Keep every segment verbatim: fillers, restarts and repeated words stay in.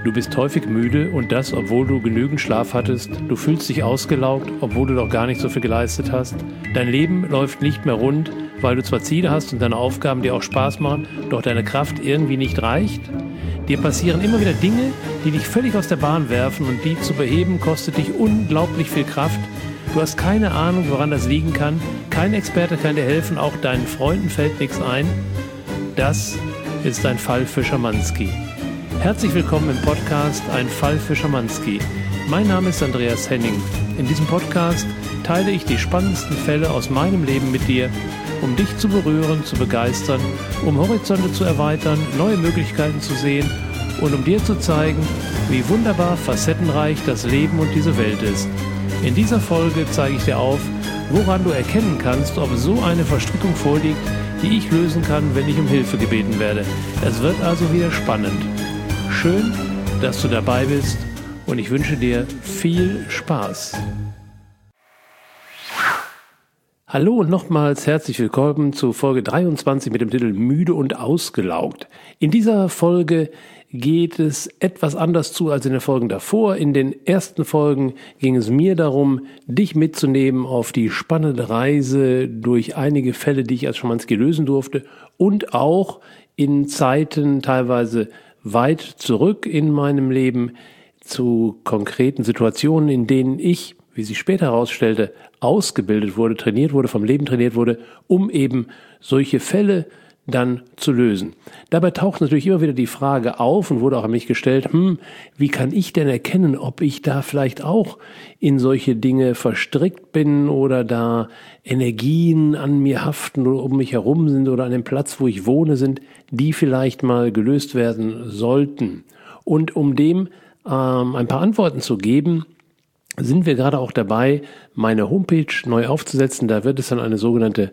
Du bist häufig müde und das, obwohl du genügend Schlaf hattest. Du fühlst dich ausgelaugt, obwohl du doch gar nicht so viel geleistet hast. Dein Leben läuft nicht mehr rund, weil du zwar Ziele hast und deine Aufgaben dir auch Spaß machen, doch deine Kraft irgendwie nicht reicht. Dir passieren immer wieder Dinge, die dich völlig aus der Bahn werfen und die zu beheben kostet dich unglaublich viel Kraft. Du hast keine Ahnung, woran das liegen kann. Kein Experte kann dir helfen, auch deinen Freunden fällt nichts ein. Das ist ein Fall für Schamanski. Herzlich willkommen im Podcast Ein Fall für Schamanski. Mein Name ist Andreas Henning. In diesem Podcast teile ich die spannendsten Fälle aus meinem Leben mit dir, um dich zu berühren, zu begeistern, um Horizonte zu erweitern, neue Möglichkeiten zu sehen und um dir zu zeigen, wie wunderbar facettenreich das Leben und diese Welt ist. In dieser Folge zeige ich dir auf, woran du erkennen kannst, ob so eine Verstrickung vorliegt, die ich lösen kann, wenn ich um Hilfe gebeten werde. Es wird also wieder spannend. Schön, dass du dabei bist und ich wünsche dir viel Spaß. Hallo und nochmals herzlich willkommen zu Folge dreiundzwanzig mit dem Titel Müde und ausgelaugt. In dieser Folge geht es etwas anders zu als in den Folgen davor. In den ersten Folgen ging es mir darum, dich mitzunehmen auf die spannende Reise durch einige Fälle, die ich als Schamanski lösen durfte und auch in Zeiten teilweise weit zurück in meinem Leben zu konkreten Situationen, in denen ich, wie sich später herausstellte, ausgebildet wurde, trainiert wurde, vom Leben trainiert wurde, um eben solche Fälle dann zu lösen. Dabei taucht natürlich immer wieder die Frage auf und wurde auch an mich gestellt, hm, wie kann ich denn erkennen, ob ich da vielleicht auch in solche Dinge verstrickt bin oder da Energien an mir haften oder um mich herum sind oder an dem Platz, wo ich wohne, sind, die vielleicht mal gelöst werden sollten. Und um dem ähm, ein paar Antworten zu geben, sind wir gerade auch dabei, meine Homepage neu aufzusetzen. Da wird es dann eine sogenannte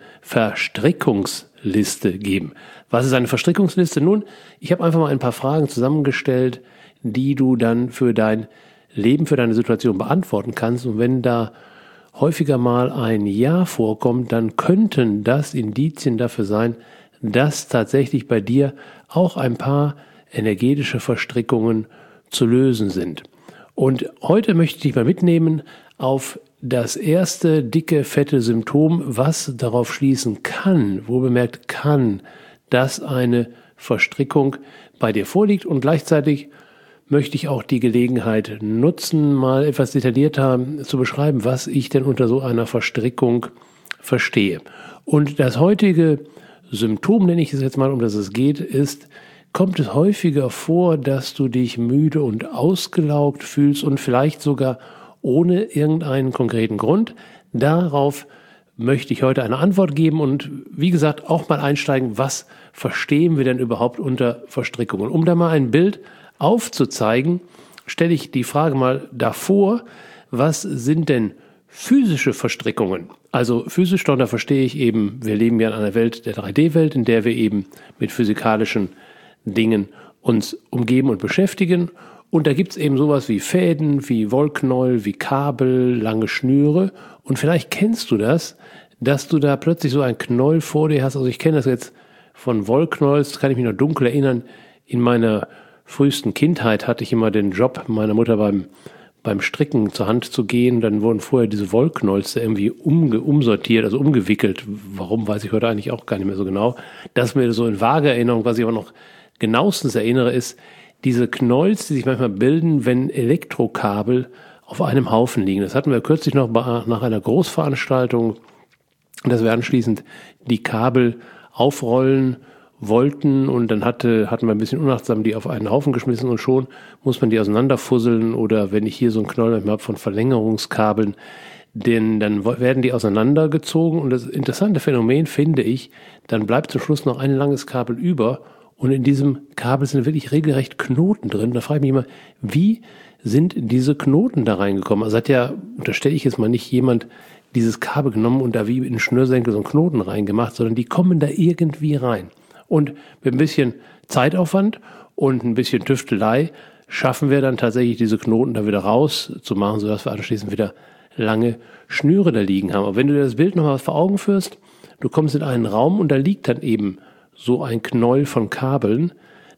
Verstrickungsliste geben. Was ist eine Verstrickungsliste? Nun, ich habe einfach mal ein paar Fragen zusammengestellt, die du dann für dein Leben, für deine Situation beantworten kannst. Und wenn da häufiger mal ein Ja vorkommt, dann könnten das Indizien dafür sein, dass tatsächlich bei dir auch ein paar energetische Verstrickungen zu lösen sind. Und heute möchte ich dich mal mitnehmen auf das erste dicke, fette Symptom, was darauf schließen kann, wo bemerkt kann, dass eine Verstrickung bei dir vorliegt. Und gleichzeitig möchte ich auch die Gelegenheit nutzen, mal etwas detaillierter zu beschreiben, was ich denn unter so einer Verstrickung verstehe. Und das heutige Symptom, nenne ich es jetzt mal, um das es geht, ist: Kommt es häufiger vor, dass du dich müde und ausgelaugt fühlst und vielleicht sogar ohne irgendeinen konkreten Grund? Darauf möchte ich heute eine Antwort geben und wie gesagt auch mal einsteigen, was verstehen wir denn überhaupt unter Verstrickungen? Um da mal ein Bild aufzuzeigen, stelle ich die Frage mal davor, was sind denn physische Verstrickungen? Also physisch, da verstehe ich eben, wir leben ja in einer Welt, der drei D Welt, in der wir eben mit physikalischen Dingen uns umgeben und beschäftigen. Und da gibt's eben sowas wie Fäden, wie Wollknäuel, wie Kabel, lange Schnüre. Und vielleicht kennst du das, dass du da plötzlich so ein Knäuel vor dir hast. Also ich kenne das jetzt von Wollknäuels, kann ich mich noch dunkel erinnern. In meiner frühesten Kindheit hatte ich immer den Job meiner Mutter beim beim Stricken zur Hand zu gehen. Dann wurden vorher diese Wollknäuels irgendwie umge, umsortiert, also umgewickelt. Warum, weiß ich heute eigentlich auch gar nicht mehr so genau. Das ist mir so in vager Erinnerung, was ich aber noch genauestens erinnere, ist diese Knäuels, die sich manchmal bilden, wenn Elektrokabel auf einem Haufen liegen. Das hatten wir kürzlich noch nach einer Großveranstaltung, dass wir anschließend die Kabel aufrollen wollten und dann hatte, hatten wir ein bisschen unachtsam die auf einen Haufen geschmissen und schon muss man die auseinanderfusseln oder wenn ich hier so einen Knäuel habe von Verlängerungskabeln, denn dann werden die auseinandergezogen und das interessante Phänomen finde ich, dann bleibt zum Schluss noch ein langes Kabel über und in diesem Kabel sind wirklich regelrecht Knoten drin. Da frage ich mich immer, wie sind diese Knoten da reingekommen? Also hat ja, unterstelle ich jetzt mal, nicht jemand dieses Kabel genommen und da wie in Schnürsenkel so einen Knoten reingemacht, sondern die kommen da irgendwie rein. Und mit ein bisschen Zeitaufwand und ein bisschen Tüftelei schaffen wir dann tatsächlich diese Knoten da wieder rauszumachen, sodass wir anschließend wieder lange Schnüre da liegen haben. Aber wenn du dir das Bild nochmal vor Augen führst, du kommst in einen Raum und da liegt dann eben so ein Knäuel von Kabeln,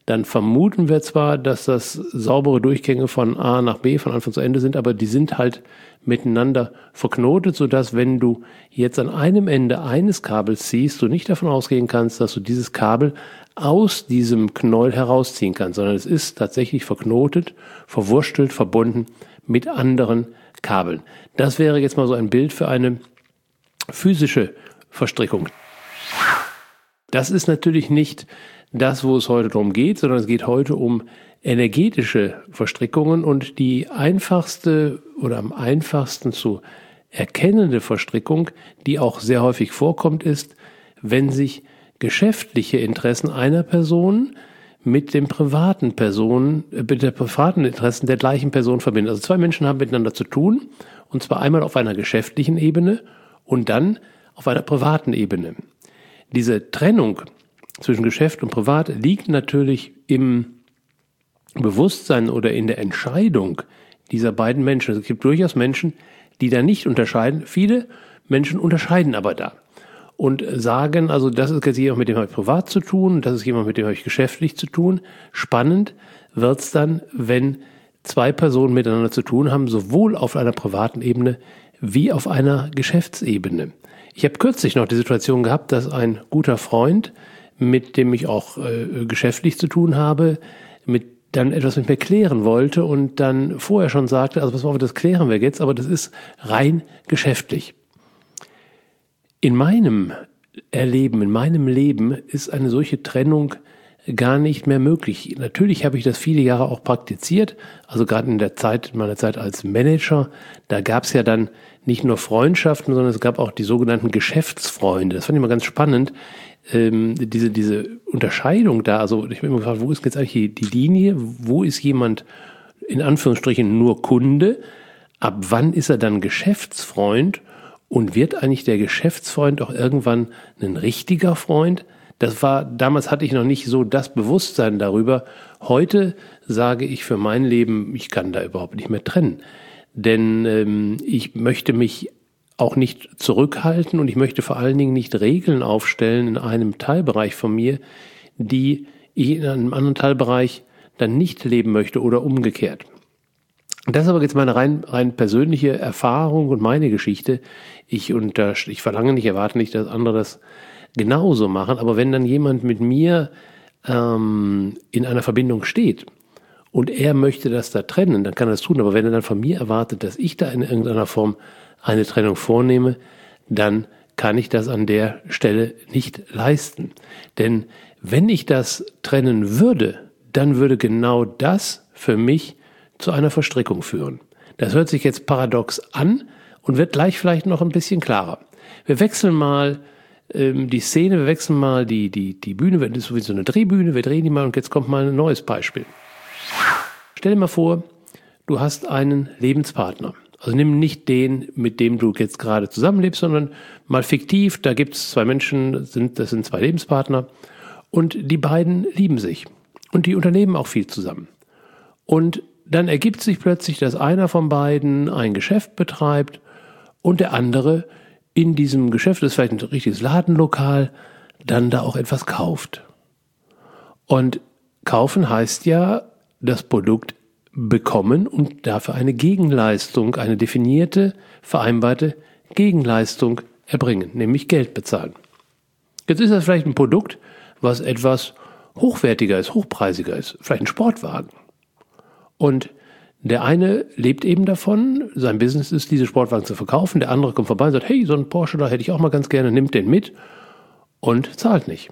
dann vermuten wir zwar, dass das saubere Durchgänge von A nach B, von Anfang zu Ende sind, aber die sind halt miteinander verknotet, sodass, wenn du jetzt an einem Ende eines Kabels ziehst, du nicht davon ausgehen kannst, dass du dieses Kabel aus diesem Knäuel herausziehen kannst, sondern es ist tatsächlich verknotet, verwurstelt, verbunden mit anderen Kabeln. Das wäre jetzt mal so ein Bild für eine physische Verstrickung. Das ist natürlich nicht das, wo es heute darum geht, sondern es geht heute um energetische Verstrickungen, und die einfachste oder am einfachsten zu erkennende Verstrickung, die auch sehr häufig vorkommt, ist, wenn sich geschäftliche Interessen einer Person mit dem privaten Personen, mit der privaten Interessen der gleichen Person verbinden. Also zwei Menschen haben miteinander zu tun, und zwar einmal auf einer geschäftlichen Ebene und dann auf einer privaten Ebene. Diese Trennung zwischen Geschäft und Privat liegt natürlich im Bewusstsein oder in der Entscheidung dieser beiden Menschen. Es gibt durchaus Menschen, die da nicht unterscheiden. Viele Menschen unterscheiden aber da und sagen, also das ist jetzt jemand, mit dem habe ich privat zu tun, das ist jemand, mit dem habe ich geschäftlich zu tun. Spannend wird's dann, wenn zwei Personen miteinander zu tun haben, sowohl auf einer privaten Ebene wie auf einer Geschäftsebene. Ich habe kürzlich noch die Situation gehabt, dass ein guter Freund, mit dem ich auch äh, geschäftlich zu tun habe, mit dann etwas mit mir klären wollte und dann vorher schon sagte, also pass auf, das klären wir jetzt, aber das ist rein geschäftlich. In meinem Erleben, in meinem Leben ist eine solche Trennung gar nicht mehr möglich. Natürlich habe ich das viele Jahre auch praktiziert, also gerade in der Zeit, in meiner Zeit als Manager, da gab es ja dann nicht nur Freundschaften, sondern es gab auch die sogenannten Geschäftsfreunde. Das fand ich mal ganz spannend, ähm, diese diese Unterscheidung da. Also ich habe immer gefragt, wo ist jetzt eigentlich die, die Linie? Wo ist jemand in Anführungsstrichen nur Kunde? Ab wann ist er dann Geschäftsfreund? Und wird eigentlich der Geschäftsfreund auch irgendwann ein richtiger Freund? Das war, damals hatte ich noch nicht so das Bewusstsein darüber. Heute sage ich für mein Leben, ich kann da überhaupt nicht mehr trennen. Denn ähm, ich möchte mich auch nicht zurückhalten und ich möchte vor allen Dingen nicht Regeln aufstellen in einem Teilbereich von mir, die ich in einem anderen Teilbereich dann nicht leben möchte oder umgekehrt. Das ist aber jetzt meine rein, rein persönliche Erfahrung und meine Geschichte. Ich, unter, ich verlange nicht, erwarte nicht, dass andere das genauso machen, aber wenn dann jemand mit mir ähm, in einer Verbindung steht und er möchte das da trennen, dann kann er das tun. Aber wenn er dann von mir erwartet, dass ich da in irgendeiner Form eine Trennung vornehme, dann kann ich das an der Stelle nicht leisten. Denn wenn ich das trennen würde, dann würde genau das für mich zu einer Verstrickung führen. Das hört sich jetzt paradox an und wird gleich vielleicht noch ein bisschen klarer. Wir wechseln mal ähm, die Szene, wir wechseln mal die, die, die Bühne, das ist sowieso eine Drehbühne, wir drehen die mal und jetzt kommt mal ein neues Beispiel. Stell dir mal vor, du hast einen Lebenspartner. Also nimm nicht den, mit dem du jetzt gerade zusammenlebst, sondern mal fiktiv, da gibt es zwei Menschen, sind, das sind zwei Lebenspartner und die beiden lieben sich und die unternehmen auch viel zusammen. Und dann ergibt sich plötzlich, dass einer von beiden ein Geschäft betreibt und der andere in diesem Geschäft, das ist vielleicht ein richtiges Ladenlokal, dann da auch etwas kauft. Und kaufen heißt ja, das Produkt bekommen und dafür eine Gegenleistung, eine definierte, vereinbarte Gegenleistung erbringen, nämlich Geld bezahlen. Jetzt ist das vielleicht ein Produkt, was etwas hochwertiger ist, hochpreisiger ist, vielleicht ein Sportwagen. Und der eine lebt eben davon, sein Business ist, diese Sportwagen zu verkaufen, der andere kommt vorbei und sagt, hey, so einen Porsche, da hätte ich auch mal ganz gerne, nimmt den mit und zahlt nicht.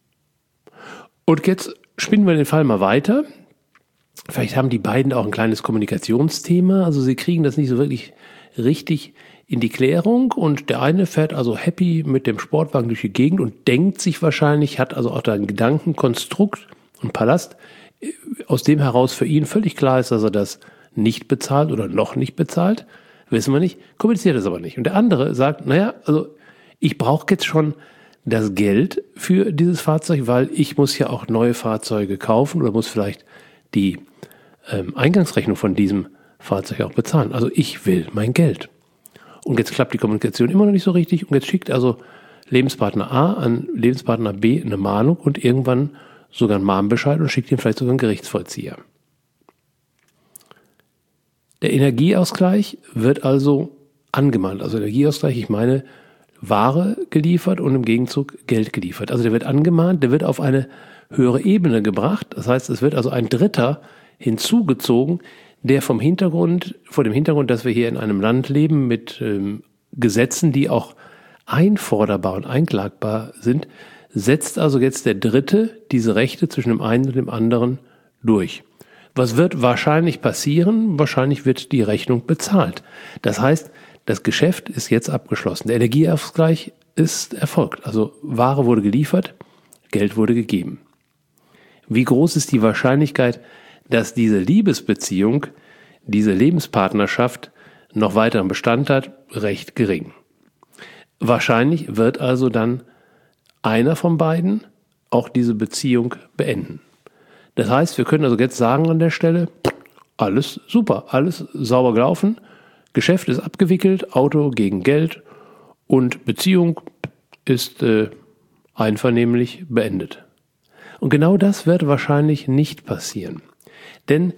Und jetzt spinnen wir den Fall mal weiter. Vielleicht haben die beiden auch ein kleines Kommunikationsthema, also sie kriegen das nicht so wirklich richtig in die Klärung und der eine fährt also happy mit dem Sportwagen durch die Gegend und denkt sich wahrscheinlich, hat also auch da ein Gedankenkonstrukt und Palast, aus dem heraus für ihn völlig klar ist, dass er das nicht bezahlt oder noch nicht bezahlt, wissen wir nicht, kommuniziert es aber nicht. Und der andere sagt, naja, also ich brauche jetzt schon das Geld für dieses Fahrzeug, weil ich muss ja auch neue Fahrzeuge kaufen oder muss vielleicht die ähm, Eingangsrechnung von diesem Fahrzeug auch bezahlen. Also ich will mein Geld. Und jetzt klappt die Kommunikation immer noch nicht so richtig und jetzt schickt also Lebenspartner A an Lebenspartner B eine Mahnung und irgendwann sogar einen Mahnbescheid und schickt ihn vielleicht sogar einen Gerichtsvollzieher. Der Energieausgleich wird also angemahnt. Also Energieausgleich, ich meine Ware geliefert und im Gegenzug Geld geliefert. Also der wird angemahnt, der wird auf eine höhere Ebene gebracht. Das heißt, es wird also ein Dritter hinzugezogen, der vom Hintergrund, vor dem Hintergrund, dass wir hier in einem Land leben mit ähm, Gesetzen, die auch einforderbar und einklagbar sind, setzt also jetzt der Dritte diese Rechte zwischen dem einen und dem anderen durch. Was wird wahrscheinlich passieren? Wahrscheinlich wird die Rechnung bezahlt. Das heißt, das Geschäft ist jetzt abgeschlossen. Der Energieausgleich ist erfolgt. Also Ware wurde geliefert, Geld wurde gegeben. Wie groß ist die Wahrscheinlichkeit, dass diese Liebesbeziehung, diese Lebenspartnerschaft noch weiteren Bestand hat? Recht gering. Wahrscheinlich wird also dann einer von beiden auch diese Beziehung beenden. Das heißt, wir können also jetzt sagen an der Stelle, alles super, alles sauber gelaufen, Geschäft ist abgewickelt, Auto gegen Geld und Beziehung ist äh, einvernehmlich beendet. Und genau das wird wahrscheinlich nicht passieren. Denn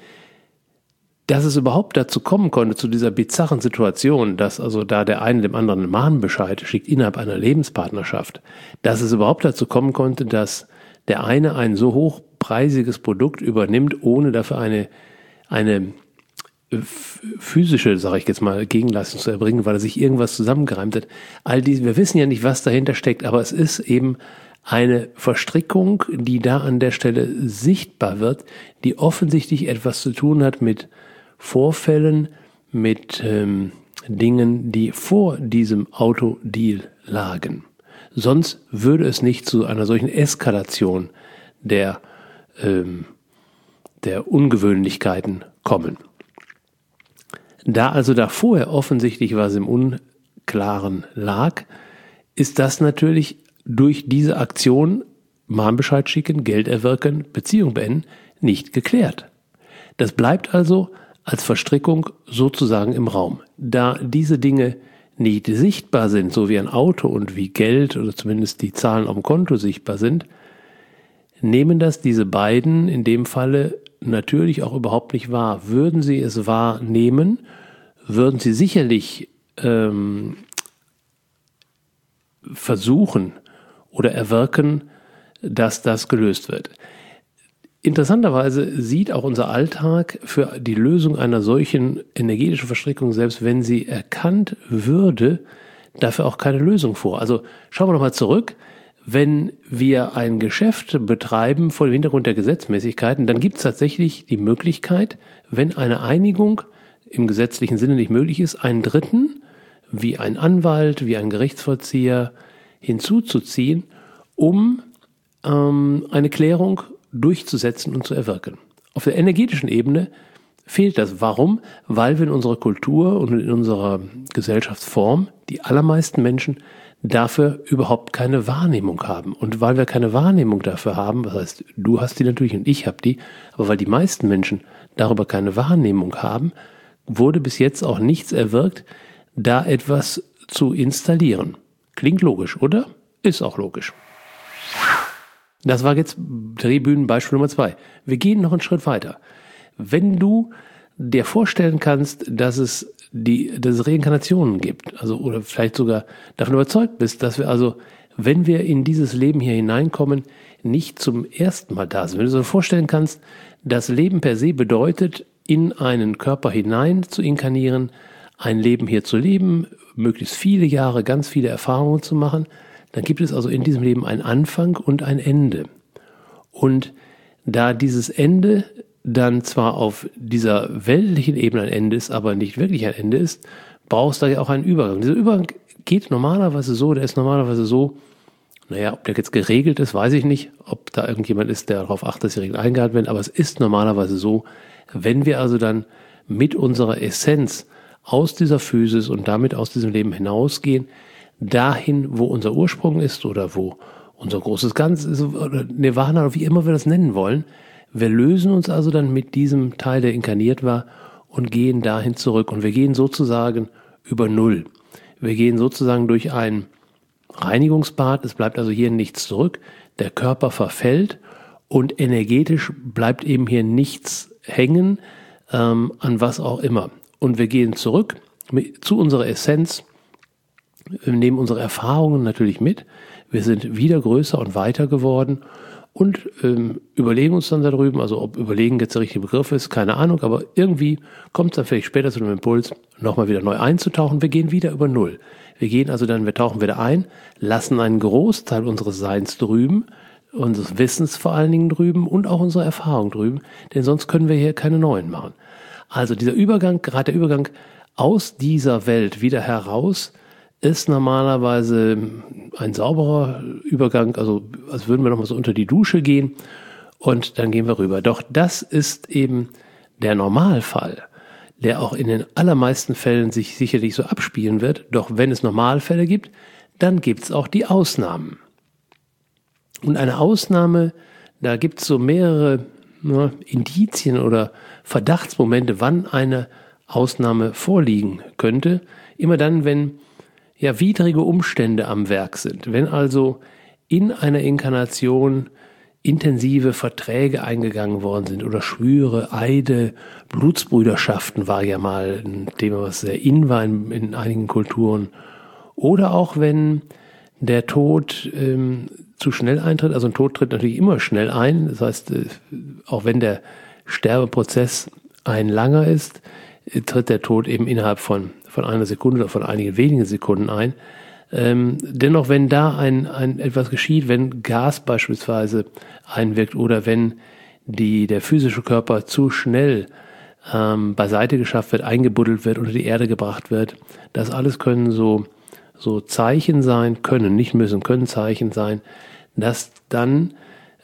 dass es überhaupt dazu kommen konnte, zu dieser bizarren Situation, dass also da der eine dem anderen einen Mahnbescheid schickt innerhalb einer Lebenspartnerschaft, dass es überhaupt dazu kommen konnte, dass der eine ein so hochpreisiges Produkt übernimmt, ohne dafür eine, eine physische, sage ich jetzt mal, Gegenleistung zu erbringen, weil er sich irgendwas zusammengereimt hat. All diese, wir wissen ja nicht, was dahinter steckt, aber es ist eben eine Verstrickung, die da an der Stelle sichtbar wird, die offensichtlich etwas zu tun hat mit Vorfällen, mit ähm, Dingen, die vor diesem Autodeal lagen. Sonst würde es nicht zu einer solchen Eskalation der, ähm, der Ungewöhnlichkeiten kommen. Da also da vorher offensichtlich was im Unklaren lag, ist das natürlich durch diese Aktion Mahnbescheid schicken, Geld erwirken, Beziehung beenden, nicht geklärt. Das bleibt also als Verstrickung sozusagen im Raum. Da diese Dinge nicht sichtbar sind, so wie ein Auto und wie Geld oder zumindest die Zahlen auf dem Konto sichtbar sind, nehmen das diese beiden in dem Falle natürlich auch überhaupt nicht wahr. Würden sie es wahrnehmen, würden sie sicherlich ähm, versuchen oder erwirken, dass das gelöst wird. Interessanterweise sieht auch unser Alltag für die Lösung einer solchen energetischen Verstrickung, selbst wenn sie erkannt würde, dafür auch keine Lösung vor. Also schauen wir nochmal zurück. Wenn wir ein Geschäft betreiben vor dem Hintergrund der Gesetzmäßigkeiten, dann gibt es tatsächlich die Möglichkeit, wenn eine Einigung im gesetzlichen Sinne nicht möglich ist, einen Dritten, wie ein Anwalt, wie ein Gerichtsvollzieher, hinzuzuziehen, um ähm, eine Klärung durchzusetzen und zu erwirken. Auf der energetischen Ebene fehlt das. Warum? Weil wir in unserer Kultur und in unserer Gesellschaftsform, die allermeisten Menschen, dafür überhaupt keine Wahrnehmung haben. Und weil wir keine Wahrnehmung dafür haben, das heißt, du hast die natürlich und ich habe die, aber weil die meisten Menschen darüber keine Wahrnehmung haben, wurde bis jetzt auch nichts erwirkt, da etwas zu installieren. Klingt logisch, oder? Ist auch logisch. Das war jetzt Drehbühnenbeispiel Nummer zwei. Wir gehen noch einen Schritt weiter. Wenn du dir vorstellen kannst, dass es die, dass es Reinkarnationen gibt, also oder vielleicht sogar davon überzeugt bist, dass wir also, wenn wir in dieses Leben hier hineinkommen, nicht zum ersten Mal da sind. Wenn du dir vorstellen kannst, das Leben per se bedeutet, in einen Körper hinein zu inkarnieren, ein Leben hier zu leben, möglichst viele Jahre, ganz viele Erfahrungen zu machen, dann gibt es also in diesem Leben einen Anfang und ein Ende. Und da dieses Ende dann zwar auf dieser weltlichen Ebene ein Ende ist, aber nicht wirklich ein Ende ist, brauchst du da ja auch einen Übergang. Dieser Übergang geht normalerweise so, der ist normalerweise so, naja, ob der jetzt geregelt ist, weiß ich nicht, ob da irgendjemand ist, der darauf achtet, dass die Regeln eingehalten werden, aber es ist normalerweise so, wenn wir also dann mit unserer Essenz aus dieser Physis und damit aus diesem Leben hinausgehen, dahin, wo unser Ursprung ist oder wo unser großes Ganz ist, oder Nirvana oder wie immer wir das nennen wollen. Wir lösen uns also dann mit diesem Teil, der inkarniert war, und gehen dahin zurück. Und wir gehen sozusagen über Null. Wir gehen sozusagen durch ein Reinigungsbad. Es bleibt also hier nichts zurück. Der Körper verfällt Und energetisch bleibt eben hier nichts hängen, ähm, an was auch immer. Und wir gehen zurück mit, zu unserer Essenz, wir nehmen unsere Erfahrungen natürlich mit. Wir sind wieder größer und weiter geworden und ähm, überlegen uns dann da drüben, also ob überlegen jetzt der richtige Begriff ist, keine Ahnung, aber irgendwie kommt es dann vielleicht später zu einem Impuls, nochmal wieder neu einzutauchen. Wir gehen wieder über Null. Wir gehen also dann, wir tauchen wieder ein, lassen einen Großteil unseres Seins drüben, unseres Wissens vor allen Dingen drüben und auch unsere Erfahrung drüben, denn sonst können wir hier keine neuen machen. Also dieser Übergang, gerade der Übergang aus dieser Welt wieder heraus, ist normalerweise ein sauberer Übergang, also als würden wir nochmal so unter die Dusche gehen und dann gehen wir rüber. Doch das ist eben der Normalfall, der auch in den allermeisten Fällen sich sicherlich so abspielen wird. Doch wenn es Normalfälle gibt, dann gibt es auch die Ausnahmen. Und eine Ausnahme, da gibt es so mehrere ne, Indizien oder Verdachtsmomente, wann eine Ausnahme vorliegen könnte. Immer dann, wenn ja widrige Umstände am Werk sind. Wenn also in einer Inkarnation intensive Verträge eingegangen worden sind oder Schwüre, Eide, Blutsbrüderschaften war ja mal ein Thema, was sehr in war in, in einigen Kulturen. Oder auch wenn der Tod ähm, zu schnell eintritt, also ein Tod tritt natürlich immer schnell ein, das heißt, äh, auch wenn der Sterbeprozess ein langer ist, äh, tritt der Tod eben innerhalb von von einer Sekunde oder von einigen wenigen Sekunden ein. Ähm, dennoch, wenn da ein, ein etwas geschieht, wenn Gas beispielsweise einwirkt oder wenn die, der physische Körper zu schnell ähm, beiseite geschafft wird, eingebuddelt wird, unter die Erde gebracht wird, das alles können so, so Zeichen sein, können, nicht müssen, können Zeichen sein, dass dann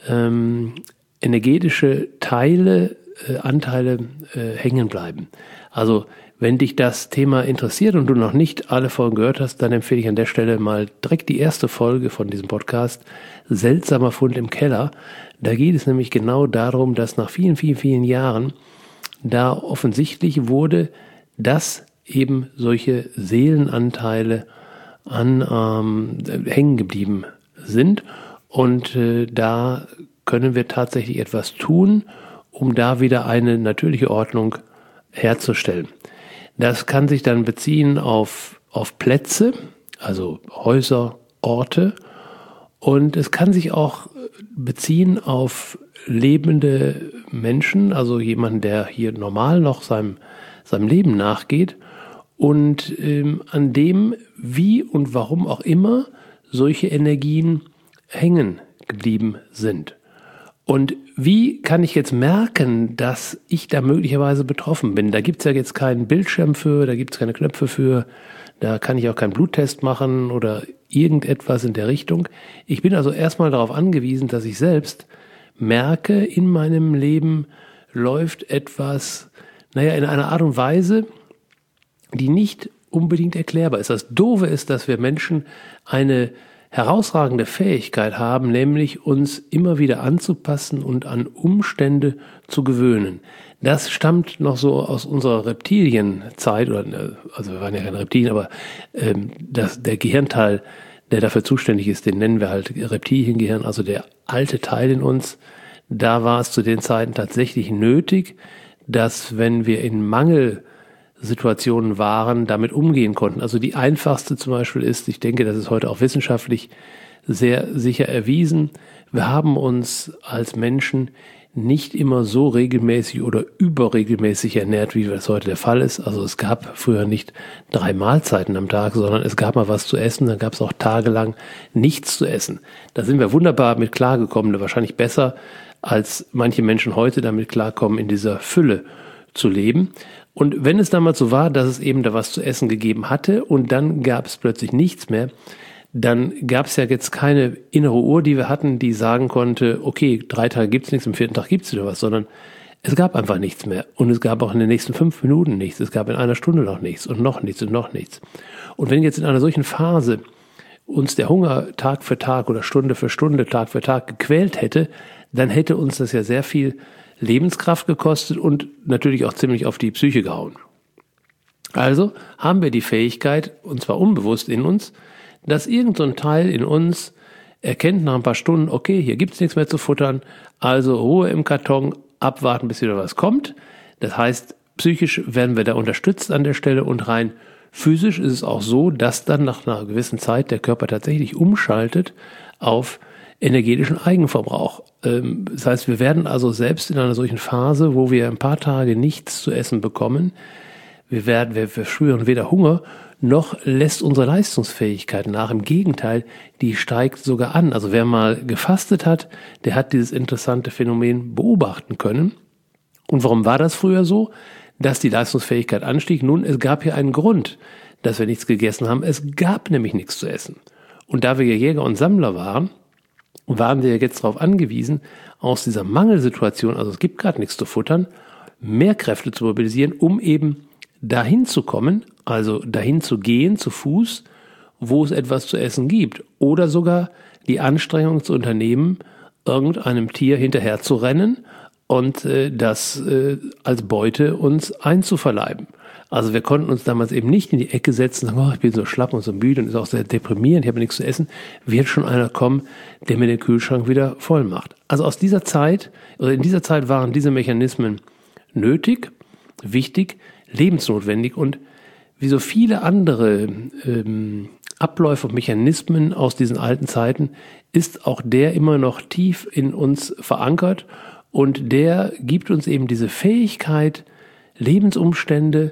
ähm, energetische Teile, äh, Anteile äh, hängen bleiben. Also wenn dich das Thema interessiert und du noch nicht alle Folgen gehört hast, dann empfehle ich an der Stelle mal direkt die erste Folge von diesem Podcast, Seltsamer Fund im Keller. Da geht es nämlich genau darum, dass nach vielen, vielen, vielen Jahren da offensichtlich wurde, dass eben solche Seelenanteile an ähm, hängen geblieben sind. Und äh, da können wir tatsächlich etwas tun, um da wieder eine natürliche Ordnung herzustellen. Das kann sich dann beziehen auf, auf Plätze, also Häuser, Orte, und es kann sich auch beziehen auf lebende Menschen, also jemanden, der hier normal noch seinem, seinem Leben nachgeht und ähm, an dem, wie und warum auch immer, solche Energien hängen geblieben sind. Und wie kann ich jetzt merken, dass ich da möglicherweise betroffen bin? Da gibt's ja jetzt keinen Bildschirm für, da gibt's keine Knöpfe für, da kann ich auch keinen Bluttest machen oder irgendetwas in der Richtung. Ich bin also erstmal darauf angewiesen, dass ich selbst merke, in meinem Leben läuft etwas, naja, in einer Art und Weise, die nicht unbedingt erklärbar ist. Das Doofe ist, dass wir Menschen eine herausragende Fähigkeit haben, nämlich uns immer wieder anzupassen und an Umstände zu gewöhnen. Das stammt noch so aus unserer Reptilienzeit, oder also wir waren ja keine Reptilien, aber ähm, das, der Gehirnteil, der dafür zuständig ist, den nennen wir halt Reptiliengehirn, also der alte Teil in uns. Da war es zu den Zeiten tatsächlich nötig, dass wenn wir in Mangel Situationen waren, damit umgehen konnten. Also die einfachste zum Beispiel ist, ich denke, das ist heute auch wissenschaftlich sehr sicher erwiesen, wir haben uns als Menschen nicht immer so regelmäßig oder überregelmäßig ernährt, wie das heute der Fall ist. Also es gab früher nicht drei Mahlzeiten am Tag, sondern es gab mal was zu essen, dann gab es auch tagelang nichts zu essen. Da sind wir wunderbar mit klargekommen, wahrscheinlich besser, als manche Menschen heute damit klarkommen, in dieser Fülle zu leben. Und wenn es damals so war, dass es eben da was zu essen gegeben hatte und dann gab es plötzlich nichts mehr, dann gab es ja jetzt keine innere Uhr, die wir hatten, die sagen konnte, okay, drei Tage gibt's nichts, am vierten Tag gibt's wieder was, sondern es gab einfach nichts mehr. Und es gab auch in den nächsten fünf Minuten nichts, es gab in einer Stunde noch nichts und noch nichts und noch nichts. Und wenn jetzt in einer solchen Phase uns der Hunger Tag für Tag oder Stunde für Stunde, Tag für Tag gequält hätte, dann hätte uns das ja sehr viel Lebenskraft gekostet und natürlich auch ziemlich auf die Psyche gehauen. Also haben wir die Fähigkeit, und zwar unbewusst in uns, dass irgend so ein Teil in uns erkennt nach ein paar Stunden, okay, hier gibt's nichts mehr zu futtern, also Ruhe im Karton, abwarten, bis wieder was kommt. Das heißt, psychisch werden wir da unterstützt an der Stelle und rein physisch ist es auch so, dass dann nach einer gewissen Zeit der Körper tatsächlich umschaltet auf energetischen Eigenverbrauch. Das heißt, wir werden also selbst in einer solchen Phase, wo wir ein paar Tage nichts zu essen bekommen, wir werden, wir verspüren weder Hunger, noch lässt unsere Leistungsfähigkeit nach. Im Gegenteil, die steigt sogar an. Also wer mal gefastet hat, der hat dieses interessante Phänomen beobachten können. Und warum war das früher so, dass die Leistungsfähigkeit anstieg? Nun, es gab hier einen Grund, dass wir nichts gegessen haben. Es gab nämlich nichts zu essen. Und da wir ja Jäger und Sammler waren, waren wir jetzt darauf angewiesen, aus dieser Mangelsituation, also es gibt gerade nichts zu futtern, mehr Kräfte zu mobilisieren, um eben dahin zu kommen, also dahin zu gehen, zu Fuß, wo es etwas zu essen gibt. Oder sogar die Anstrengung zu unternehmen, irgendeinem Tier hinterher zu rennen und äh, das äh, als Beute uns einzuverleiben. Also wir konnten uns damals eben nicht in die Ecke setzen und sagen, oh, ich bin so schlapp und so müde und ist auch sehr deprimierend, ich habe nichts zu essen. Wird schon einer kommen, der mir den Kühlschrank wieder voll macht. Also aus dieser Zeit, oder in dieser Zeit waren diese Mechanismen nötig, wichtig, lebensnotwendig und wie so viele andere ähm, Abläufe und Mechanismen aus diesen alten Zeiten ist auch der immer noch tief in uns verankert und der gibt uns eben diese Fähigkeit, Lebensumstände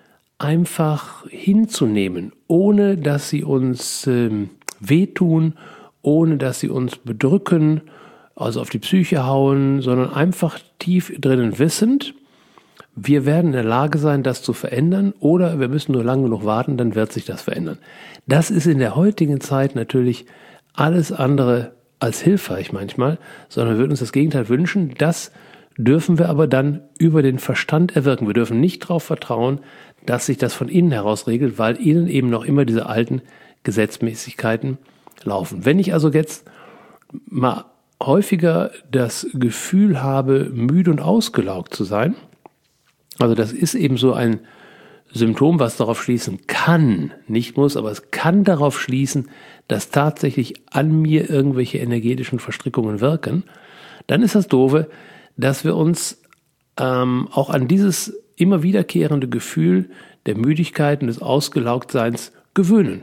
einfach hinzunehmen, ohne dass sie uns ähm, wehtun, ohne dass sie uns bedrücken, also auf die Psyche hauen, sondern einfach tief drinnen wissend, wir werden in der Lage sein, das zu verändern oder wir müssen nur lange genug warten, dann wird sich das verändern. Das ist in der heutigen Zeit natürlich alles andere als hilfreich manchmal, sondern wir würden uns das Gegenteil wünschen. Das dürfen wir aber dann über den Verstand erwirken. Wir dürfen nicht darauf vertrauen, dass sich das von innen heraus regelt, weil innen eben noch immer diese alten Gesetzmäßigkeiten laufen. Wenn ich also jetzt mal häufiger das Gefühl habe, müde und ausgelaugt zu sein, also das ist eben so ein Symptom, was darauf schließen kann, nicht muss, aber es kann darauf schließen, dass tatsächlich an mir irgendwelche energetischen Verstrickungen wirken, dann ist das Doofe, dass wir uns ähm, auch an dieses immer wiederkehrende Gefühl der Müdigkeit und des Ausgelaugtseins gewöhnen.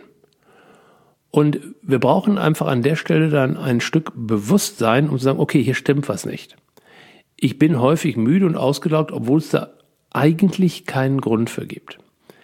Und wir brauchen einfach an der Stelle dann ein Stück Bewusstsein, um zu sagen, okay, hier stimmt was nicht. Ich bin häufig müde und ausgelaugt, obwohl es da eigentlich keinen Grund für gibt.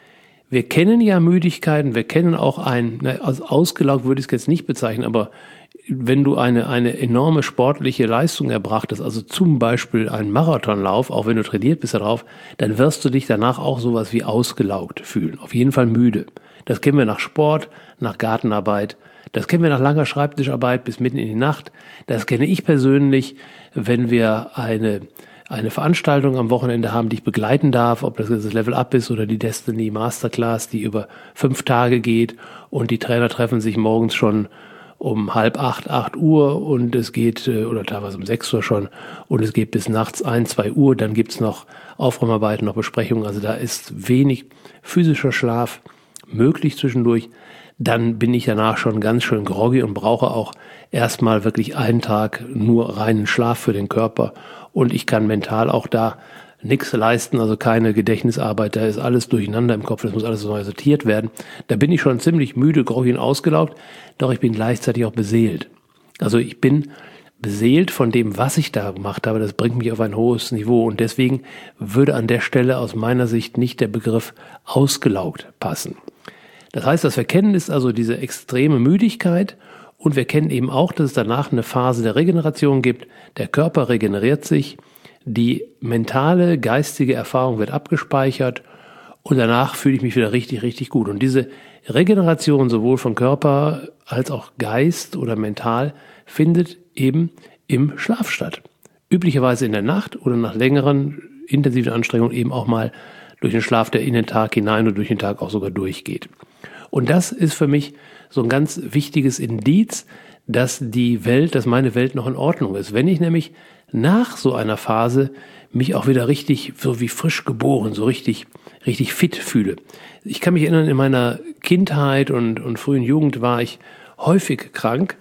Wir kennen ja Müdigkeiten, wir kennen auch ein, na, als ausgelaugt würde ich es jetzt nicht bezeichnen, aber wenn du eine, eine enorme sportliche Leistung erbracht hast, also zum Beispiel einen Marathonlauf, auch wenn du trainiert bist darauf, dann wirst du dich danach auch sowas wie ausgelaugt fühlen, auf jeden Fall müde. Das kennen wir nach Sport, nach Gartenarbeit, das kennen wir nach langer Schreibtischarbeit bis mitten in die Nacht, das kenne ich persönlich, wenn wir eine eine Veranstaltung am Wochenende haben, die ich begleiten darf, ob das jetzt das Level Up ist oder die Destiny Masterclass, die über fünf Tage geht und die Trainer treffen sich morgens schon um halb acht, acht Uhr und es geht, oder teilweise um sechs Uhr schon, und es geht bis nachts ein, zwei Uhr, dann gibt's noch Aufräumarbeiten, noch Besprechungen, also da ist wenig physischer Schlaf möglich zwischendurch. Dann bin ich danach schon ganz schön groggy und brauche auch erstmal wirklich einen Tag nur reinen Schlaf für den Körper. Und ich kann mental auch da nichts leisten, also keine Gedächtnisarbeit, da ist alles durcheinander im Kopf, das muss alles neu sortiert werden. Da bin ich schon ziemlich müde, groggy und ausgelaugt, doch ich bin gleichzeitig auch beseelt. Also ich bin beseelt von dem, was ich da gemacht habe, das bringt mich auf ein hohes Niveau und deswegen würde an der Stelle aus meiner Sicht nicht der Begriff ausgelaugt passen. Das heißt, was wir kennen, ist also diese extreme Müdigkeit und wir kennen eben auch, dass es danach eine Phase der Regeneration gibt. Der Körper regeneriert sich, die mentale, geistige Erfahrung wird abgespeichert und danach fühle ich mich wieder richtig, richtig gut. Und diese Regeneration sowohl von Körper als auch Geist oder mental findet eben im Schlaf statt. Üblicherweise in der Nacht oder nach längeren intensiven Anstrengungen eben auch mal durch den Schlaf, der in den Tag hinein und durch den Tag auch sogar durchgeht. Und das ist für mich so ein ganz wichtiges Indiz, dass die Welt, dass meine Welt noch in Ordnung ist. Wenn ich nämlich nach so einer Phase mich auch wieder richtig, so wie frisch geboren, so richtig, richtig fit fühle. Ich kann mich erinnern, in meiner Kindheit und, und frühen Jugend war ich häufig krank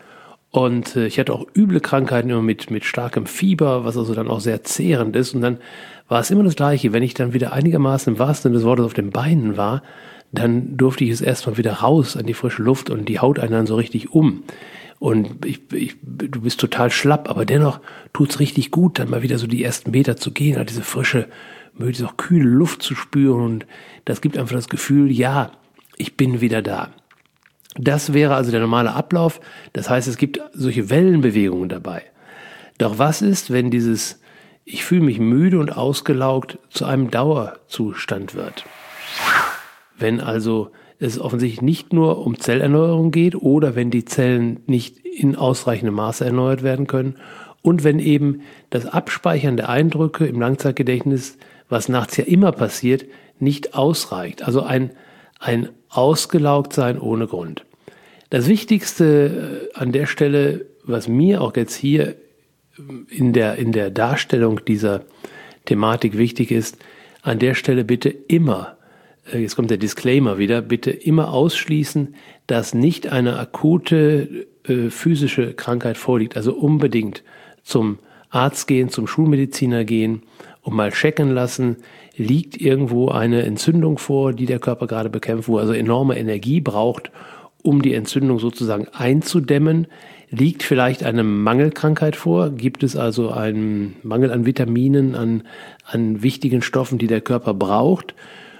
Und äh, ich hatte auch üble Krankheiten immer mit, mit starkem Fieber, was also dann auch sehr zehrend ist. Und dann war es immer das Gleiche. Wenn ich dann wieder einigermaßen im wahrsten Sinne des Wortes auf den Beinen war, dann durfte ich es erstmal wieder raus an die frische Luft und die haut einen dann so richtig um. Und ich, ich, du bist total schlapp, aber dennoch tut's richtig gut, dann mal wieder so die ersten Meter zu gehen, halt diese frische, möglichst auch kühle Luft zu spüren. Und das gibt einfach das Gefühl, ja, ich bin wieder da. Das wäre also der normale Ablauf. Das heißt, es gibt solche Wellenbewegungen dabei. Doch was ist, wenn dieses ich fühle mich müde und ausgelaugt zu einem Dauerzustand wird? Wenn also es offensichtlich nicht nur um Zellerneuerung geht oder wenn die Zellen nicht in ausreichendem Maße erneuert werden können und wenn eben das Abspeichern der Eindrücke im Langzeitgedächtnis, was nachts ja immer passiert, nicht ausreicht. Also ein, ein Ausgelaugtsein ohne Grund. Das Wichtigste an der Stelle, was mir auch jetzt hier in der, in der Darstellung dieser Thematik wichtig ist, an der Stelle bitte immer, jetzt kommt der Disclaimer wieder, bitte immer ausschließen, dass nicht eine akute äh, physische Krankheit vorliegt. Also unbedingt zum Arzt gehen, zum Schulmediziner gehen und mal checken lassen, liegt irgendwo eine Entzündung vor, die der Körper gerade bekämpft, wo er also enorme Energie braucht, um die Entzündung sozusagen einzudämmen. Liegt vielleicht eine Mangelkrankheit vor? Gibt es also einen Mangel an Vitaminen, an, an wichtigen Stoffen, die der Körper braucht?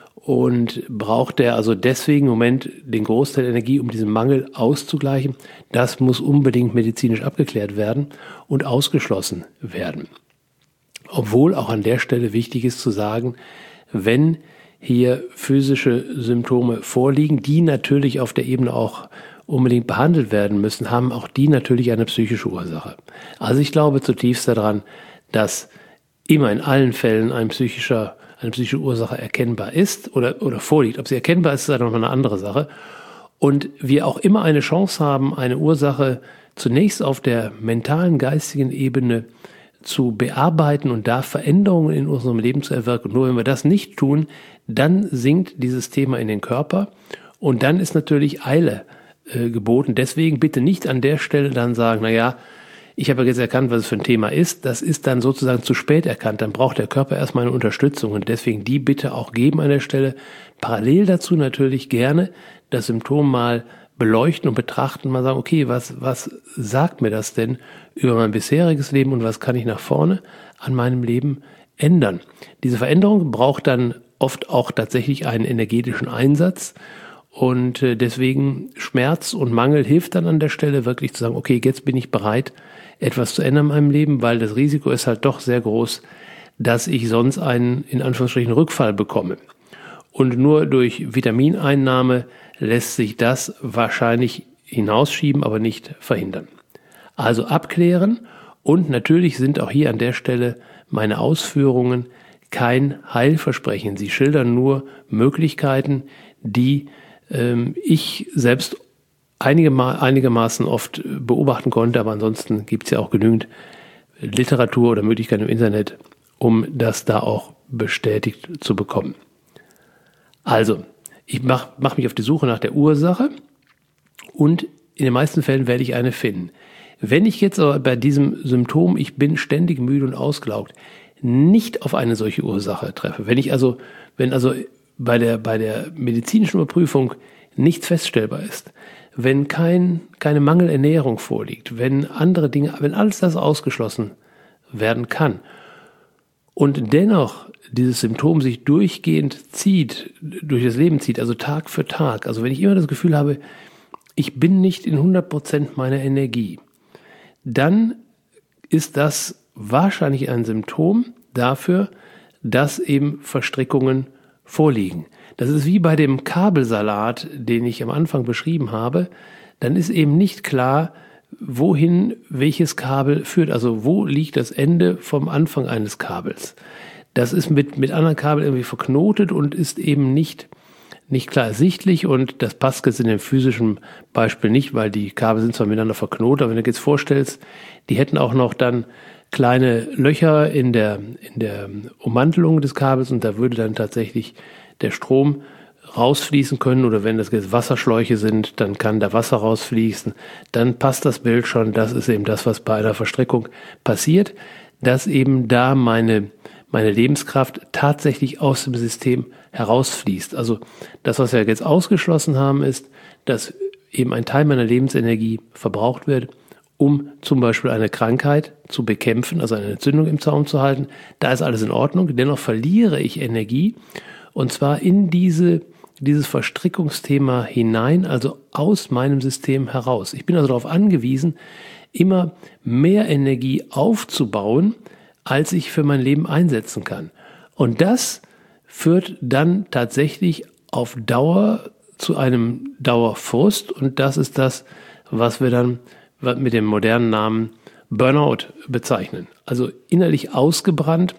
Und braucht er also deswegen im Moment den Großteil der Energie, um diesen Mangel auszugleichen? Das muss unbedingt medizinisch abgeklärt werden und ausgeschlossen werden. Obwohl auch an der Stelle wichtig ist zu sagen, wenn hier physische Symptome vorliegen, die natürlich auf der Ebene auch unbedingt behandelt werden müssen, haben auch die natürlich eine psychische Ursache. Also ich glaube zutiefst daran, dass immer in allen Fällen ein psychischer eine psychische Ursache erkennbar ist oder, oder vorliegt. Ob sie erkennbar ist, ist dann nochmal eine andere Sache. Und wir auch immer eine Chance haben, eine Ursache zunächst auf der mentalen, geistigen Ebene zu bearbeiten und da Veränderungen in unserem Leben zu erwirken. Nur wenn wir das nicht tun, dann sinkt dieses Thema in den Körper und dann ist natürlich Eile äh, geboten. Deswegen bitte nicht an der Stelle dann sagen, na ja, ich habe jetzt erkannt, was es für ein Thema ist. Das ist dann sozusagen zu spät erkannt. Dann braucht der Körper erstmal eine Unterstützung. Und deswegen die bitte auch geben an der Stelle. Parallel dazu natürlich gerne das Symptom mal beleuchten und betrachten. Mal sagen, okay, was, was sagt mir das denn über mein bisheriges Leben und was kann ich nach vorne an meinem Leben ändern? Diese Veränderung braucht dann oft auch tatsächlich einen energetischen Einsatz. Und deswegen Schmerz und Mangel hilft dann an der Stelle wirklich zu sagen, okay, jetzt bin ich bereit, etwas zu ändern in meinem Leben, weil das Risiko ist halt doch sehr groß, dass ich sonst einen, in Anführungsstrichen, Rückfall bekomme. Und nur durch Vitamineinnahme lässt sich das wahrscheinlich hinausschieben, aber nicht verhindern. Also abklären und natürlich sind auch hier an der Stelle meine Ausführungen kein Heilversprechen. Sie schildern nur Möglichkeiten, die ähm, ich selbst Einige, einigermaßen oft beobachten konnte, aber ansonsten gibt es ja auch genügend Literatur oder Möglichkeiten im Internet, um das da auch bestätigt zu bekommen. Also, ich mache mach mich auf die Suche nach der Ursache und in den meisten Fällen werde ich eine finden. Wenn ich jetzt aber bei diesem Symptom, ich bin ständig müde und ausgelaugt, nicht auf eine solche Ursache treffe, wenn ich also, wenn also bei der, bei der medizinischen Überprüfung nichts feststellbar ist, wenn kein, keine Mangelernährung vorliegt, wenn andere Dinge, wenn alles das ausgeschlossen werden kann und dennoch dieses Symptom sich durchgehend zieht, durch das Leben zieht, also Tag für Tag, also wenn ich immer das Gefühl habe, ich bin nicht in hundert Prozent meiner Energie, dann ist das wahrscheinlich ein Symptom dafür, dass eben Verstrickungen vorliegen. Das ist wie bei dem Kabelsalat, den ich am Anfang beschrieben habe. Dann ist eben nicht klar, wohin welches Kabel führt. Also wo liegt das Ende vom Anfang eines Kabels? Das ist mit, mit anderen Kabeln irgendwie verknotet und ist eben nicht, nicht klar ersichtlich. Und das passt jetzt in dem physischen Beispiel nicht, weil die Kabel sind zwar miteinander verknotet, aber wenn du dir jetzt vorstellst, die hätten auch noch dann kleine Löcher in der, in der Ummantelung des Kabels und da würde dann tatsächlich der Strom rausfließen können, oder wenn das jetzt Wasserschläuche sind, dann kann da Wasser rausfließen, dann passt das Bild schon. Das ist eben das, was bei einer Verstrickung passiert, dass eben da meine, meine Lebenskraft tatsächlich aus dem System herausfließt. Also das, was wir jetzt ausgeschlossen haben, ist, dass eben ein Teil meiner Lebensenergie verbraucht wird, um zum Beispiel eine Krankheit zu bekämpfen, also eine Entzündung im Zaum zu halten. Da ist alles in Ordnung. Dennoch verliere ich Energie, und zwar in diese, dieses Verstrickungsthema hinein, also aus meinem System heraus. Ich bin also darauf angewiesen, immer mehr Energie aufzubauen, als ich für mein Leben einsetzen kann. Und das führt dann tatsächlich auf Dauer zu einem Dauerfrust, und das ist das, was wir dann mit dem modernen Namen Burnout bezeichnen. Also innerlich ausgebrannt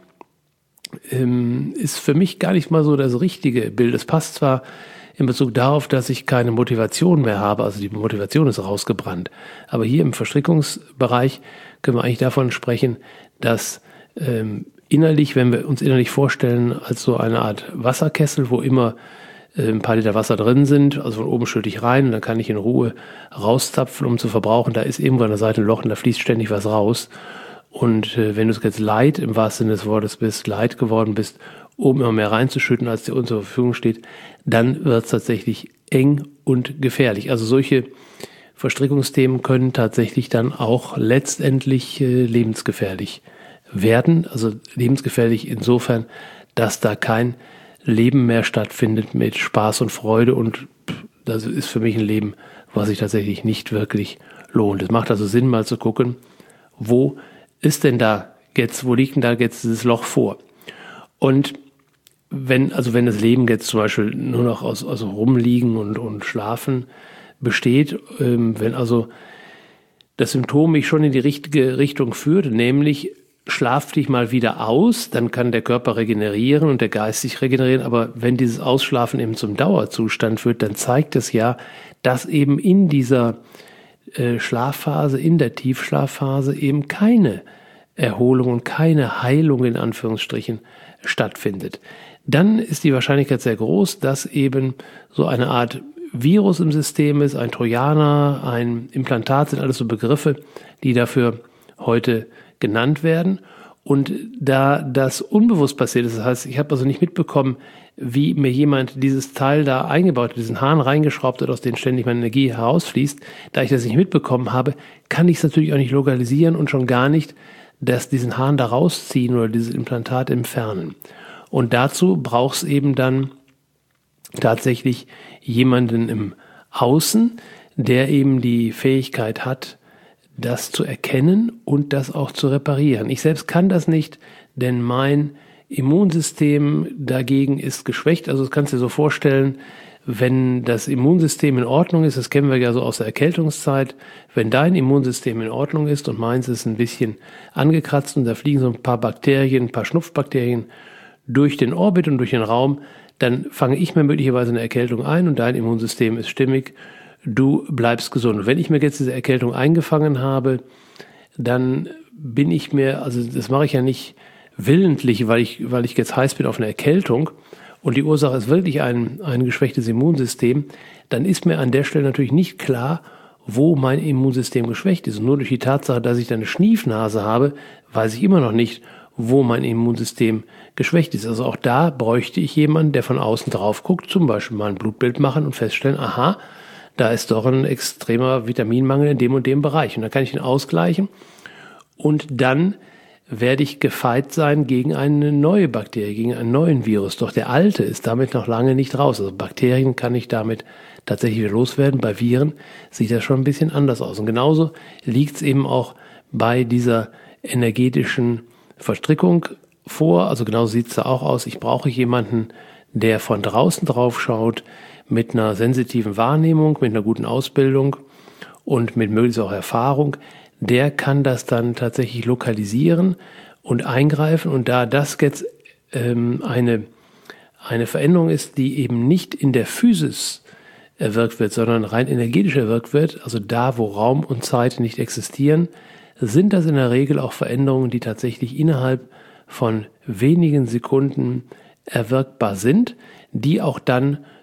ähm, ist für mich gar nicht mal so das richtige Bild. Es passt zwar in Bezug darauf, dass ich keine Motivation mehr habe, also die Motivation ist rausgebrannt, aber hier im Verstrickungsbereich können wir eigentlich davon sprechen, dass ähm, innerlich, wenn wir uns innerlich vorstellen, als so eine Art Wasserkessel, wo immer ein paar Liter Wasser drin sind, also von oben schütte ich rein und dann kann ich in Ruhe rauszapfen, um zu verbrauchen. Da ist irgendwo an der Seite ein Loch und da fließt ständig was raus. Und äh, wenn du es jetzt leid, im wahrsten Sinne des Wortes bist, leid geworden bist, um immer mehr reinzuschütten, als dir uns zur Verfügung steht, dann wird es tatsächlich eng und gefährlich. Also solche Verstrickungsthemen können tatsächlich dann auch letztendlich äh, lebensgefährlich werden. Also lebensgefährlich insofern, dass da kein Leben mehr stattfindet mit Spaß und Freude, und das ist für mich ein Leben, was sich tatsächlich nicht wirklich lohnt. Es macht also Sinn, mal zu gucken, wo ist denn da jetzt, wo liegt denn da jetzt dieses Loch vor? Und wenn, also wenn das Leben jetzt zum Beispiel nur noch aus, aus Rumliegen und, und Schlafen besteht, ähm, wenn also das Symptom mich schon in die richtige Richtung führt, nämlich schlaf dich mal wieder aus, dann kann der Körper regenerieren und der Geist sich regenerieren. Aber wenn dieses Ausschlafen eben zum Dauerzustand führt, dann zeigt es ja, dass eben in dieser äh, Schlafphase, in der Tiefschlafphase eben keine Erholung und keine Heilung in Anführungsstrichen stattfindet. Dann ist die Wahrscheinlichkeit sehr groß, dass eben so eine Art Virus im System ist, ein Trojaner, ein Implantat, sind alles so Begriffe, die dafür heute genannt werden. Und da das unbewusst passiert ist, das heißt, ich habe also nicht mitbekommen, wie mir jemand dieses Teil da eingebaut hat, diesen Hahn reingeschraubt hat, aus dem ständig meine Energie herausfließt. Da ich das nicht mitbekommen habe, kann ich es natürlich auch nicht lokalisieren und schon gar nicht, dass diesen Hahn da rausziehen oder dieses Implantat entfernen. Und dazu braucht es eben dann tatsächlich jemanden im Außen, der eben die Fähigkeit hat, das zu erkennen und das auch zu reparieren. Ich selbst kann das nicht, denn mein Immunsystem dagegen ist geschwächt. Also das kannst du dir so vorstellen, wenn das Immunsystem in Ordnung ist, das kennen wir ja so aus der Erkältungszeit, wenn dein Immunsystem in Ordnung ist und meins ist ein bisschen angekratzt und da fliegen so ein paar Bakterien, ein paar Schnupfbakterien durch den Orbit und durch den Raum, dann fange ich mir möglicherweise eine Erkältung ein und dein Immunsystem ist stimmig. Du bleibst gesund. Und wenn ich mir jetzt diese Erkältung eingefangen habe, dann bin ich mir, also das mache ich ja nicht willentlich, weil ich, weil ich jetzt heiß bin auf eine Erkältung und die Ursache ist wirklich ein, ein geschwächtes Immunsystem, dann ist mir an der Stelle natürlich nicht klar, wo mein Immunsystem geschwächt ist. Und nur durch die Tatsache, dass ich da eine Schniefnase habe, weiß ich immer noch nicht, wo mein Immunsystem geschwächt ist. Also auch da bräuchte ich jemanden, der von außen drauf guckt, zum Beispiel mal ein Blutbild machen und feststellen, aha, da ist doch ein extremer Vitaminmangel in dem und dem Bereich. Und dann kann ich ihn ausgleichen und dann werde ich gefeit sein gegen eine neue Bakterie, gegen einen neuen Virus. Doch der alte ist damit noch lange nicht raus. Also Bakterien kann ich damit tatsächlich wieder loswerden. Bei Viren sieht das schon ein bisschen anders aus. Und genauso liegt es eben auch bei dieser energetischen Verstrickung vor. Also genauso sieht es da auch aus. Ich brauche jemanden, der von draußen drauf schaut, mit einer sensitiven Wahrnehmung, mit einer guten Ausbildung und mit möglichst auch Erfahrung, der kann das dann tatsächlich lokalisieren und eingreifen. Und da das jetzt ähm, eine, eine Veränderung ist, die eben nicht in der Physis erwirkt wird, sondern rein energetisch erwirkt wird, also da, wo Raum und Zeit nicht existieren, sind das in der Regel auch Veränderungen, die tatsächlich innerhalb von wenigen Sekunden erwirkbar sind, die auch dann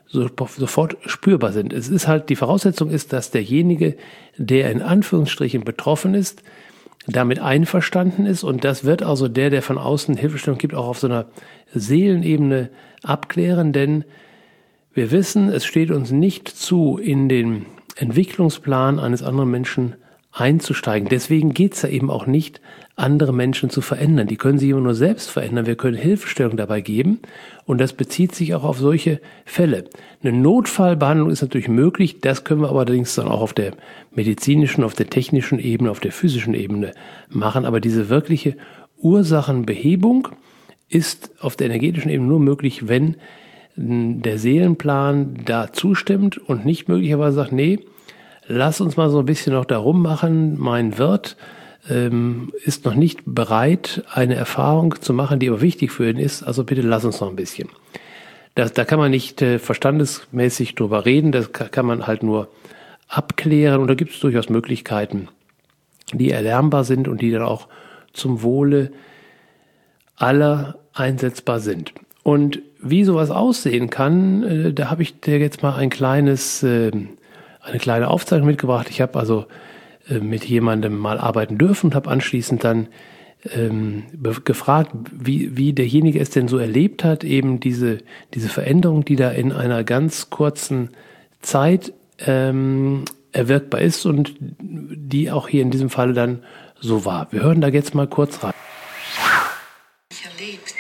so, sofort spürbar sind. Es ist halt, die Voraussetzung ist, dass derjenige, der in Anführungsstrichen betroffen ist, damit einverstanden ist, und das wird also der, der von außen Hilfestellung gibt, auch auf so einer Seelenebene abklären, denn wir wissen, es steht uns nicht zu, in den Entwicklungsplan eines anderen Menschen einzusteigen. Deswegen geht es ja eben auch nicht, andere Menschen zu verändern. Die können sich immer nur selbst verändern. Wir können Hilfestellung dabei geben, und das bezieht sich auch auf solche Fälle. Eine Notfallbehandlung ist natürlich möglich, das können wir aber allerdings dann auch auf der medizinischen, auf der technischen Ebene, auf der physischen Ebene machen. Aber diese wirkliche Ursachenbehebung ist auf der energetischen Ebene nur möglich, wenn der Seelenplan da zustimmt und nicht möglicherweise sagt, nee, lass uns mal so ein bisschen noch darum machen, mein Wirt ähm, ist noch nicht bereit, eine Erfahrung zu machen, die aber wichtig für ihn ist, also bitte lass uns noch ein bisschen. Das, da kann man nicht äh, verstandesmäßig drüber reden, das kann, kann man halt nur abklären, und da gibt es durchaus Möglichkeiten, die erlernbar sind und die dann auch zum Wohle aller einsetzbar sind. Und wie sowas aussehen kann, äh, da habe ich dir jetzt mal ein kleines, äh, eine kleine Aufzeichnung mitgebracht. Ich habe also äh, mit jemandem mal arbeiten dürfen und habe anschließend dann ähm, gefragt, wie, wie derjenige es denn so erlebt hat, eben diese, diese Veränderung, die da in einer ganz kurzen Zeit ähm, erwirkbar ist und die auch hier in diesem Falle dann so war. Wir hören da jetzt mal kurz rein. Erlebt.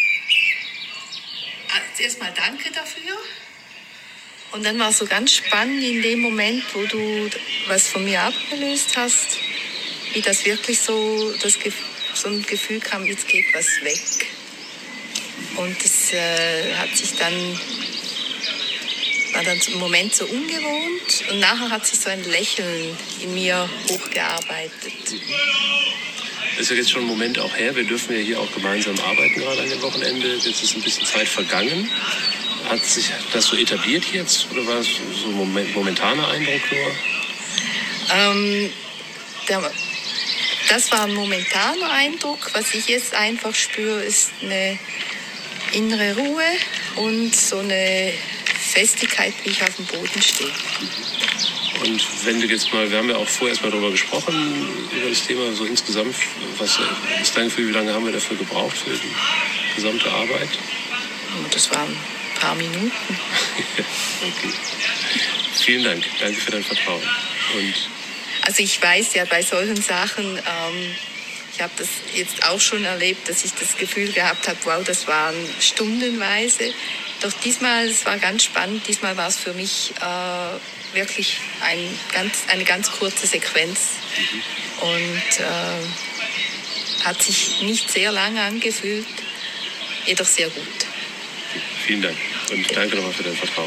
Zuerst mal danke dafür. Und dann war es so ganz spannend in dem Moment, wo du was von mir abgelöst hast, wie das wirklich so, das, so ein Gefühl kam, jetzt geht was weg. Und es äh, hat sich dann, war dann im Moment so ungewohnt, und nachher hat sich so ein Lächeln in mir hochgearbeitet. Das ist ja jetzt schon ein Moment auch her. Wir dürfen ja hier auch gemeinsam arbeiten gerade an dem Wochenende. Jetzt ist ein bisschen Zeit vergangen. Hat sich das so etabliert jetzt, oder war es so ein Moment, momentaner Eindruck nur? Ähm, der, das war ein momentaner Eindruck. Was ich jetzt einfach spüre, ist eine innere Ruhe und so eine Festigkeit, wie ich auf dem Boden stehe. Und wenn du jetzt mal, wir haben ja auch vorher erst mal darüber gesprochen, über das Thema so insgesamt, was ist dein Gefühl, wie lange haben wir dafür gebraucht, für die gesamte Arbeit? Das waren ein paar Minuten. Okay. Vielen Dank, danke für dein Vertrauen. Und also ich weiß ja bei solchen Sachen, ähm, ich habe das jetzt auch schon erlebt, dass ich das Gefühl gehabt habe, wow, das waren stundenweise. Doch diesmal, es war ganz spannend, diesmal war es für mich äh, wirklich ein ganz, eine ganz kurze Sequenz. Mhm. Und äh, hat sich nicht sehr lange angefühlt, jedoch sehr gut. Vielen Dank und danke nochmal für dein Vertrauen.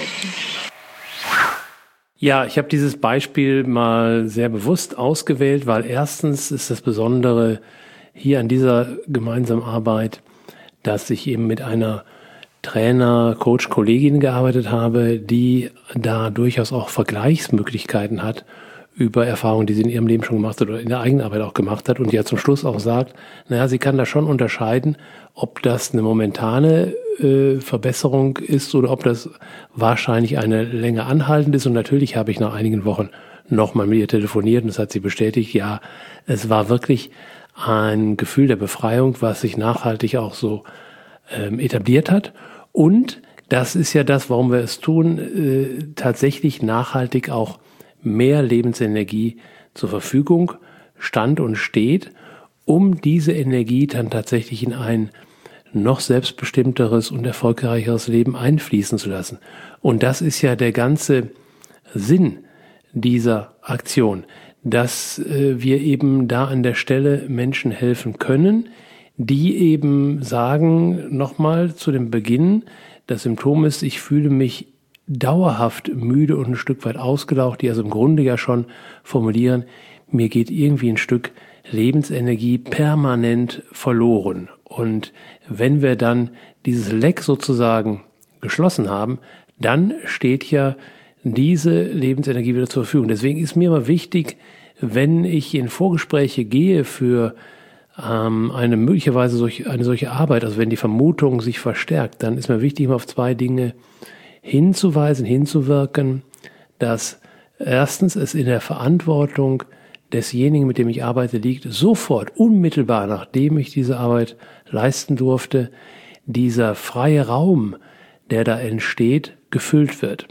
Ja, ich habe dieses Beispiel mal sehr bewusst ausgewählt, weil erstens ist das Besondere hier an dieser gemeinsamen Arbeit, dass ich eben mit einer Trainer, Coach, Kollegin gearbeitet habe, die da durchaus auch Vergleichsmöglichkeiten hat über Erfahrungen, die sie in ihrem Leben schon gemacht hat oder in der eigenen Arbeit auch gemacht hat, und die ja zum Schluss auch sagt, naja, sie kann da schon unterscheiden, ob das eine momentane äh, Verbesserung ist oder ob das wahrscheinlich eine länger anhaltend ist. Und natürlich habe ich nach einigen Wochen nochmal mit ihr telefoniert und das hat sie bestätigt, ja, es war wirklich ein Gefühl der Befreiung, was sich nachhaltig auch so ähm, etabliert hat. Und das ist ja das, warum wir es tun, äh, tatsächlich nachhaltig auch mehr Lebensenergie zur Verfügung stand und steht, um diese Energie dann tatsächlich in ein noch selbstbestimmteres und erfolgreicheres Leben einfließen zu lassen. Und das ist ja der ganze Sinn dieser Aktion, dass äh, wir eben da an der Stelle Menschen helfen können, die eben sagen, nochmal zu dem Beginn, das Symptom ist, ich fühle mich dauerhaft müde und ein Stück weit ausgelaugt, die also im Grunde ja schon formulieren, mir geht irgendwie ein Stück Lebensenergie permanent verloren. Und wenn wir dann dieses Leck sozusagen geschlossen haben, dann steht ja diese Lebensenergie wieder zur Verfügung. Deswegen ist mir immer wichtig, wenn ich in Vorgespräche gehe für ähm, eine möglicherweise solch, eine solche Arbeit, also wenn die Vermutung sich verstärkt, dann ist mir wichtig, immer auf zwei Dinge hinzuweisen, hinzuwirken, dass erstens es in der Verantwortung desjenigen, mit dem ich arbeite, liegt, sofort, unmittelbar nachdem ich diese Arbeit leisten durfte, dieser freie Raum, der da entsteht, gefüllt wird.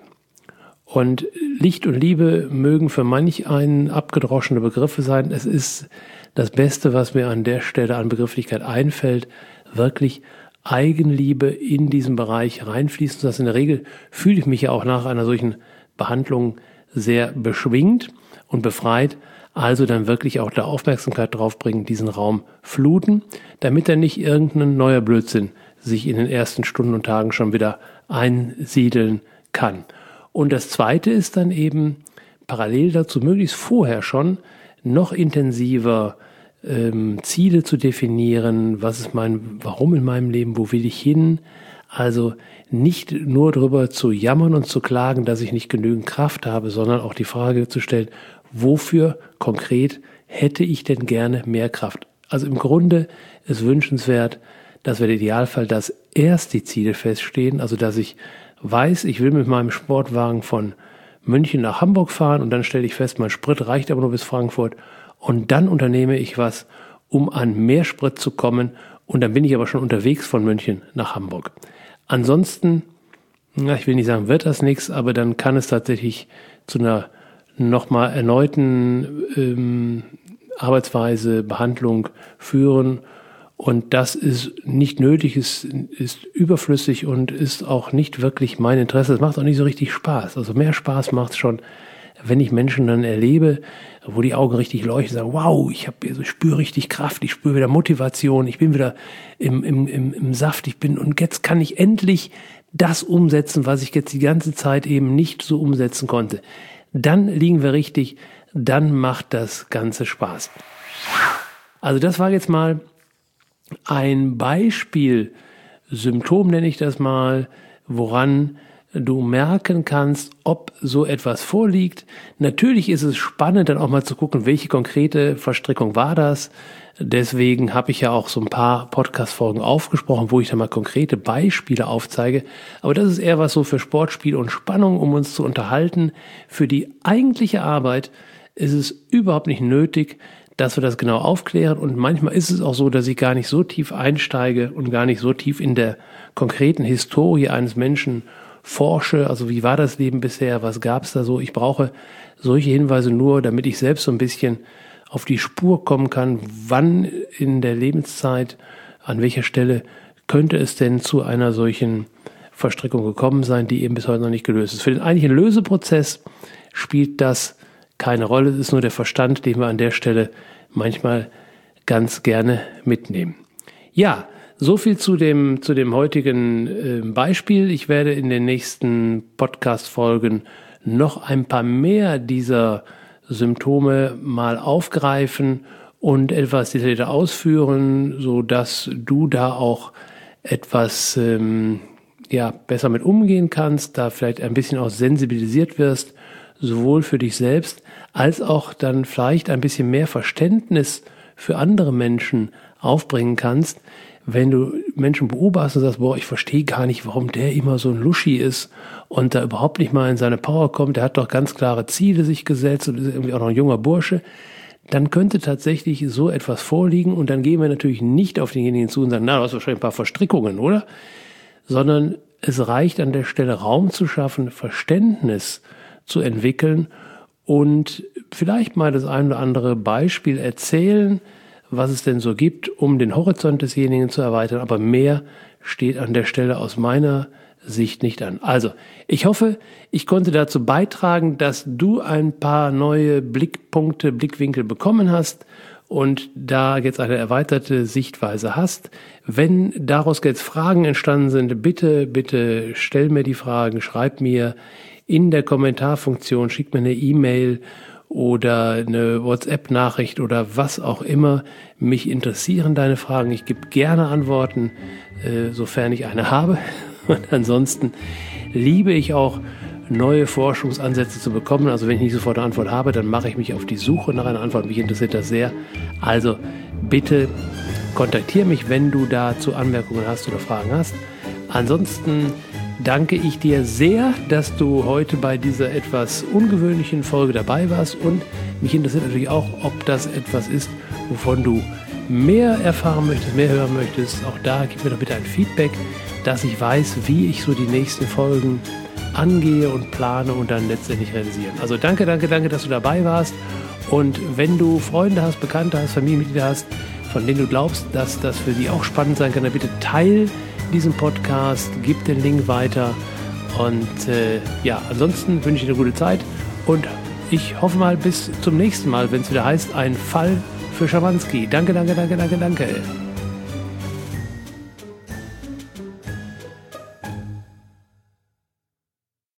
Und Licht und Liebe mögen für manch einen abgedroschene Begriffe sein. Es ist das Beste, was mir an der Stelle an Begrifflichkeit einfällt, wirklich Eigenliebe in diesen Bereich reinfließen zu lassen. In der Regel fühle ich mich ja auch nach einer solchen Behandlung sehr beschwingt und befreit, also dann wirklich auch da Aufmerksamkeit drauf bringen, diesen Raum fluten, damit dann nicht irgendein neuer Blödsinn sich in den ersten Stunden und Tagen schon wieder einsiedeln kann. Und das Zweite ist dann eben parallel dazu möglichst vorher schon noch intensiver ähm, Ziele zu definieren, was ist mein, warum in meinem Leben, wo will ich hin? Also nicht nur darüber zu jammern und zu klagen, dass ich nicht genügend Kraft habe, sondern auch die Frage zu stellen, wofür konkret hätte ich denn gerne mehr Kraft? Also im Grunde ist wünschenswert, dass wir der Idealfall, dass erst die Ziele feststehen, also dass ich weiß, ich will mit meinem Sportwagen von München nach Hamburg fahren und dann stelle ich fest, mein Sprit reicht aber nur bis Frankfurt und dann unternehme ich was, um an mehr Sprit zu kommen und dann bin ich aber schon unterwegs von München nach Hamburg. Ansonsten, na, ich will nicht sagen, wird das nichts, aber dann kann es tatsächlich zu einer nochmal erneuten ähm, Arbeitsweise, Behandlung führen. Und das ist nicht nötig, ist, ist überflüssig und ist auch nicht wirklich mein Interesse. Es macht auch nicht so richtig Spaß. Also mehr Spaß macht es schon, wenn ich Menschen dann erlebe, wo die Augen richtig leuchten, sagen, wow, ich habe, ich spüre richtig Kraft, ich spüre wieder Motivation, ich bin wieder im, im, im, im Saft, ich bin, und jetzt kann ich endlich das umsetzen, was ich jetzt die ganze Zeit eben nicht so umsetzen konnte. Dann liegen wir richtig, dann macht das Ganze Spaß. Also das war jetzt mal ein Beispiel, Symptom nenne ich das mal, woran du merken kannst, ob so etwas vorliegt. Natürlich ist es spannend, dann auch mal zu gucken, welche konkrete Verstrickung war das. Deswegen habe ich ja auch so ein paar Podcast-Folgen aufgesprochen, wo ich dann mal konkrete Beispiele aufzeige. Aber das ist eher was so für Sportspiel und Spannung, um uns zu unterhalten. Für die eigentliche Arbeit ist es überhaupt nicht nötig, dass wir das genau aufklären. Und manchmal ist es auch so, dass ich gar nicht so tief einsteige und gar nicht so tief in der konkreten Historie eines Menschen forsche. Also wie war das Leben bisher? Was gab es da so? Ich brauche solche Hinweise nur, damit ich selbst so ein bisschen auf die Spur kommen kann, wann in der Lebenszeit, an welcher Stelle könnte es denn zu einer solchen Verstrickung gekommen sein, die eben bis heute noch nicht gelöst ist. Für den eigentlichen Löseprozess spielt das keine Rolle. Es ist nur der Verstand, den wir an der Stelle manchmal ganz gerne mitnehmen. Ja, so viel zu dem, zu dem heutigen äh, Beispiel. Ich werde in den nächsten Podcast-Folgen noch ein paar mehr dieser Symptome mal aufgreifen und etwas detaillierter ausführen, so dass du da auch etwas ähm, ja, besser mit umgehen kannst, da vielleicht ein bisschen auch sensibilisiert wirst, sowohl für dich selbst, als auch dann vielleicht ein bisschen mehr Verständnis für andere Menschen aufbringen kannst, wenn du Menschen beobachtest und sagst, boah, ich verstehe gar nicht, warum der immer so ein Luschi ist und da überhaupt nicht mal in seine Power kommt, der hat doch ganz klare Ziele sich gesetzt und ist irgendwie auch noch ein junger Bursche, dann könnte tatsächlich so etwas vorliegen und dann gehen wir natürlich nicht auf denjenigen zu und sagen, na, du hast wahrscheinlich ein paar Verstrickungen, oder? Sondern es reicht an der Stelle Raum zu schaffen, Verständnis zu entwickeln und vielleicht mal das ein oder andere Beispiel erzählen, was es denn so gibt, um den Horizont desjenigen zu erweitern. Aber mehr steht an der Stelle aus meiner Sicht nicht an. Also, ich hoffe, ich konnte dazu beitragen, dass du ein paar neue Blickpunkte, Blickwinkel bekommen hast und da jetzt eine erweiterte Sichtweise hast. Wenn daraus jetzt Fragen entstanden sind, bitte, bitte stell mir die Fragen, schreib mir in der Kommentarfunktion, schick mir eine E-Mail oder eine WhatsApp-Nachricht oder was auch immer. Mich interessieren deine Fragen. Ich gebe gerne Antworten, äh, sofern ich eine habe. Und ansonsten liebe ich auch, neue Forschungsansätze zu bekommen. Also wenn ich nicht sofort eine Antwort habe, dann mache ich mich auf die Suche nach einer Antwort. Mich interessiert das sehr. Also bitte kontaktiere mich, wenn du dazu Anmerkungen hast oder Fragen hast. Ansonsten danke ich dir sehr, dass du heute bei dieser etwas ungewöhnlichen Folge dabei warst. Und mich interessiert natürlich auch, ob das etwas ist, wovon du mehr erfahren möchtest, mehr hören möchtest. Auch da gib mir doch bitte ein Feedback, dass ich weiß, wie ich so die nächsten Folgen angehe und plane und dann letztendlich realisieren. Also danke, danke, danke, dass du dabei warst. Und wenn du Freunde hast, Bekannte hast, Familienmitglieder hast, von denen du glaubst, dass das für sie auch spannend sein kann, dann bitte teil diesen Podcast, gib den Link weiter. Und äh, ja, ansonsten wünsche ich dir eine gute Zeit und ich hoffe mal bis zum nächsten Mal, wenn es wieder heißt, ein Fall für Schamanski. Danke, danke, danke, danke, danke.